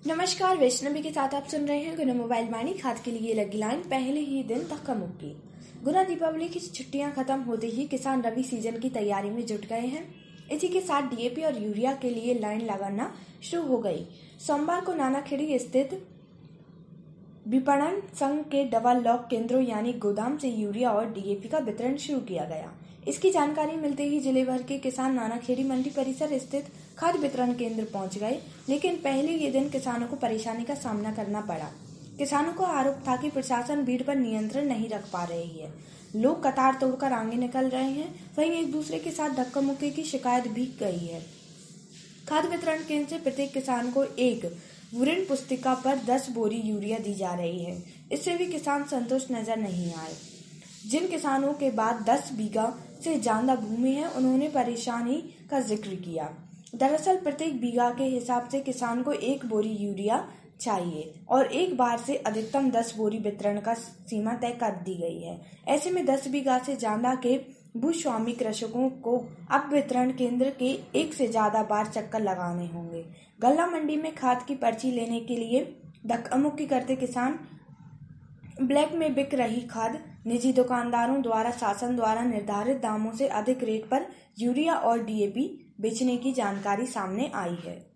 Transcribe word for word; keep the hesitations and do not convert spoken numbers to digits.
नमस्कार, वैष्णवी के साथ आप सुन रहे हैं गुना मोबाइल वाणी। खाद के लिए लगी लाइन, पहले ही दिन धक्का मुक्की। गुना दीपावली की छुट्टियां खत्म होते ही किसान रबी सीजन की तैयारी में जुट गए हैं। इसी के साथ डीएपी और यूरिया के लिए लाइन लगाना शुरू हो गई। सोमवार को नानाखेड़ी स्थित विपणन संघ के डबल लॉक केंद्रों यानी गोदाम से यूरिया और डीएपी का वितरण शुरू किया गया। इसकी जानकारी मिलते ही जिले भर के किसान नानाखेड़ी मंडी परिसर स्थित खाद वितरण केंद्र पहुंच गए, लेकिन पहले ये दिन किसानों को परेशानी का सामना करना पड़ा। किसानों का आरोप था कि प्रशासन भीड़ पर नियंत्रण नहीं रख पा रही है। लोग कतार तोड़कर आगे निकल रहे हैं, वहीं एक दूसरे के साथ धक्का मुक्की की शिकायत भी गई है। खाद वितरण केंद्र से प्रत्येक किसान को एक ऋण पुस्तिका पर दस बोरी यूरिया दी जा रही है। इससे भी किसान संतुष्ट नजर नहीं आए। जिन किसानों के बाद दस बीघा से ज्यादा भूमि है, उन्होंने परेशानी का जिक्र किया। दरअसल प्रत्येक बीघा के हिसाब से किसान को एक बोरी यूरिया चाहिए और एक बार से अधिकतम दस बोरी वितरण का सीमा तय कर दी गई है। ऐसे में दस बीघा से ज्यादा के भूस्वामी कृषकों को अब वितरण केंद्र के एक से ज्यादा बार चक्कर लगाने होंगे। गल्ला मंडी में खाद की पर्ची लेने के लिए धक्का मुक्की करते किसान, ब्लैक में बिक रही खाद, निजी दुकानदारों द्वारा शासन द्वारा निर्धारित दामों से अधिक रेट पर यूरिया और डीएपी बेचने की जानकारी सामने आई है।